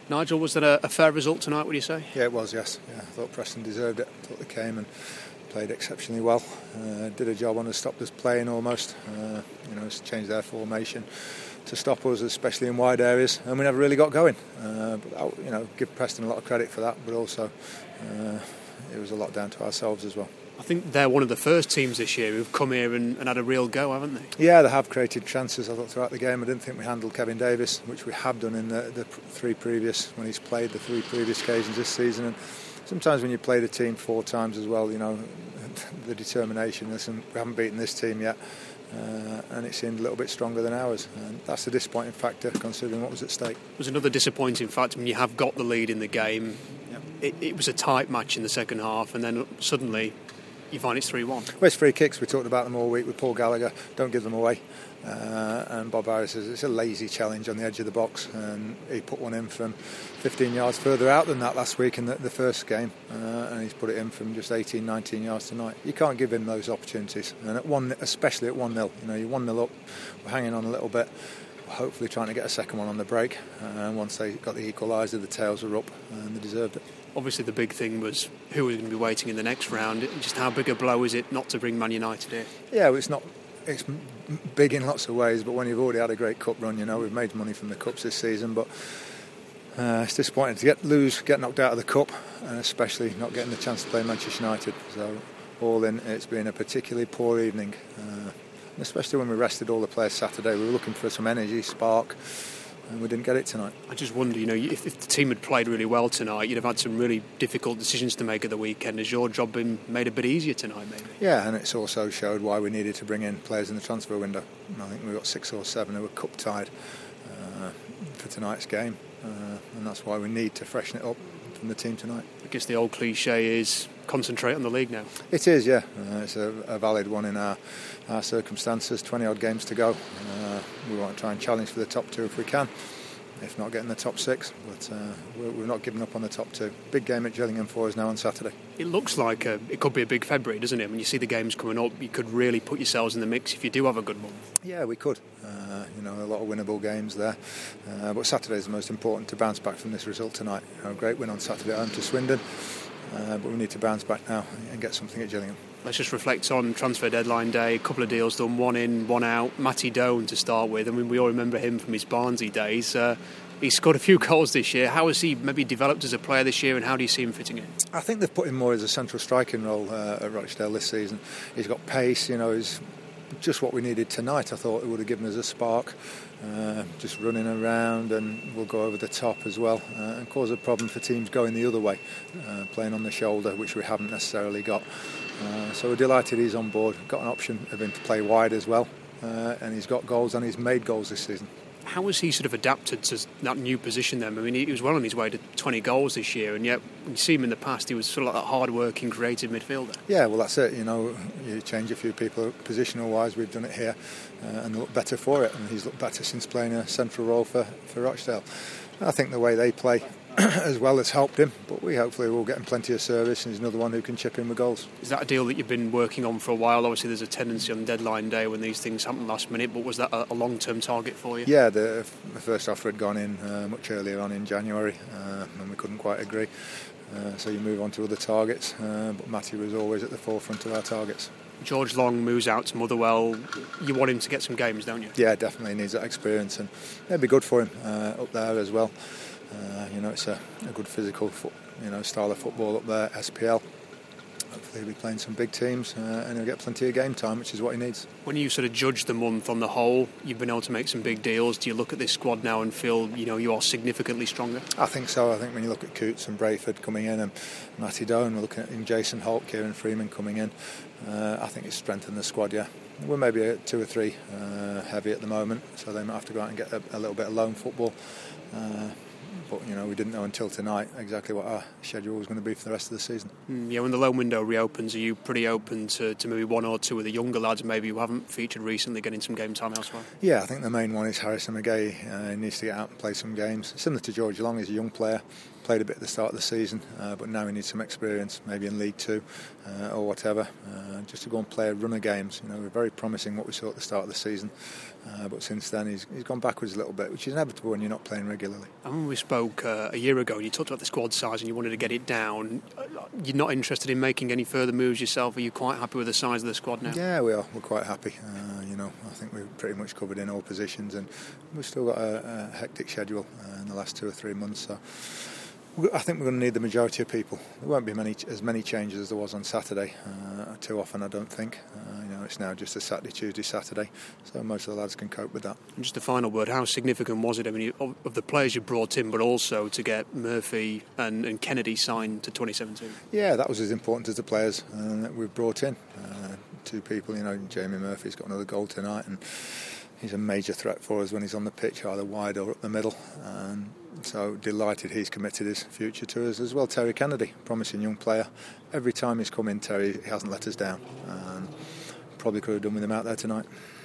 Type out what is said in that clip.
Nigel, was that a fair result tonight, would you say? Yeah, it was, yes. Yeah, I thought Preston deserved it. I thought they came and played exceptionally well. Did a job on us, stopped us playing almost. Changed their formation to stop us, especially in wide areas, and we never really got going. Give Preston a lot of credit for that, but also it was a lot down to ourselves as well. I think they're one of the first teams this year who've come here and had a real go, haven't they? Yeah, they have created chances. I thought throughout the game, I didn't think we handled Kevin Davis, which we have done in the three previous, when he's played the three previous occasions this season. And sometimes when you play the team 4 times as well, the determination. Listen, we haven't beaten this team yet, and it seemed a little bit stronger than ours. And that's a disappointing factor considering what was at stake. It was another disappointing factor when you have got the lead in the game. Yep. It was a tight match in the second half, and then suddenly you find it's 3-1. Well, it's free kicks. We talked about them all week with Paul Gallagher. Don't give them away. And Bob Harris says it's a lazy challenge on the edge of the box, and he put one in from 15 yards further out than that last week in the first game, and he's put it in from just 18, 19 yards tonight. You can't give him those opportunities, and especially at 1-0. You're 1-0 up, we're hanging on a little bit, we're hopefully trying to get a second one on the break, and once they got the equaliser, the tails were up and they deserved it. Obviously the big thing was who was going to be waiting in the next round. Just how big a blow is it not to bring Man United here? Yeah, well, it's big in lots of ways, but when you've already had a great cup run, we've made money from the cups this season, but it's disappointing to get knocked out of the cup, and especially not getting the chance to play Manchester United. So all in, it's been a particularly poor evening, and especially when we rested all the players Saturday. We were looking for some energy, spark, and we didn't get it tonight. I just wonder, if the team had played really well tonight, you'd have had some really difficult decisions to make at the weekend. Has your job been made a bit easier tonight, maybe? Yeah, and it's also showed why we needed to bring in players in the transfer window. I think we got 6 or 7 who were cup tied for tonight's game, and that's why we need to freshen it up from the team tonight. I guess the old cliche is concentrate on the league now. It is, yeah. It's a valid one in our circumstances. 20-odd games to go. We want to try and challenge for the top 2 if we can, if not getting the top 6. But we're not giving up on the top 2. Big game at Gillingham for us now on Saturday. It looks like it could be a big February, doesn't it? When you see the games coming up, you could really put yourselves in the mix if you do have a good month. Yeah, we could. A lot of winnable games there. But Saturday is the most important to bounce back from this result tonight. A great win on Saturday at home to Swindon. But we need to bounce back now and get something at Gillingham. Let's just reflect on transfer deadline day. A couple of deals done, one in, one out. Matty Doan to start with. I mean, we all remember him from his Barnsley days. He's scored a few goals this year. How has he maybe developed as a player this year, and how do you see him fitting in? I think they've put him more as a central striking role at Rochdale this season. He's got pace, he's just what we needed tonight. I thought it would have given us a spark, just running around, and we'll go over the top as well and cause a problem for teams going the other way, playing on the shoulder, which we haven't necessarily got. So we're delighted he's on board. Got an option of him to play wide as well, and he's got goals, and he's made goals this season. How has he sort of adapted to that new position then? I mean, he was well on his way to 20 goals this year, and yet when you see him in the past, he was sort of like that hard-working, creative midfielder. Yeah, well, that's it. You change a few people positional-wise. We've done it here, and they look better for it, and he's looked better since playing a central role for Rochdale. I think the way they play as well has helped him, but we hopefully will get him plenty of service, and he's another one who can chip in with goals. Is that a deal that you've been working on for a while? Obviously there's a tendency on deadline day when these things happen last minute, but was that a long-term target for you? Yeah, the first offer had gone in much earlier on in January, and we couldn't quite agree, so you move on to other targets, but Matty was always at the forefront of our targets. George Long moves out to Motherwell. You want him to get some games, don't you? Yeah, definitely needs that experience, and it'd be good for him up there as well. It's a good physical style of football up there, SPL. Hopefully he'll be playing some big teams and he'll get plenty of game time, which is what he needs. When you sort of judge the month on the whole, you've been able to make some big deals. Do you look at this squad now and feel you are significantly stronger? I think so. I think when you look at Coots and Brayford coming in and Matty Doan, we're looking at Jason Holt, Kieran Freeman coming in. I think it's strengthened the squad, yeah. We're maybe 2 or 3 heavy at the moment, so they might have to go out and get a little bit of loan football. But we didn't know until tonight exactly what our schedule was going to be for the rest of the season. Yeah, when the loan window reopens, are you pretty open to maybe 1 or 2 of the younger lads maybe who haven't featured recently getting some game time elsewhere? Yeah, I think the main one is Harrison McGay. He needs to get out and play some games. Similar to George Long, he's a young player. Played a bit at the start of the season, but now he needs some experience, maybe in League 2 or whatever, just to go and play a run of games. We're very promising what we saw at the start of the season, But since then he's gone backwards a little bit, which is inevitable when you're not playing regularly. And when we spoke a year ago and you talked about the squad size and you wanted to get it down, you're not interested in making any further moves yourself? Are you quite happy with the size of the squad now? Yeah, we are. We're quite happy. I think we've pretty much covered in all positions, and we've still got a hectic schedule in the last 2 or 3 months. So I think we're going to need the majority of people. There won't be as many changes as there was on Saturday. Too often, I don't think. It's now just a Saturday, Tuesday, Saturday, so most of the lads can cope with that. And just a final word, how significant was it? I mean, of the players you brought in, but also to get Murphy and Kennedy signed to 2017? Yeah, that was as important as the players that we've brought in. 2 people, Jamie Murphy's got another goal tonight, and he's a major threat for us when he's on the pitch, either wide or up the middle. And so delighted he's committed his future to us as well. Terry Kennedy, promising young player. Every time he's come in, Terry, he hasn't let us down. Probably could have done with him out there tonight.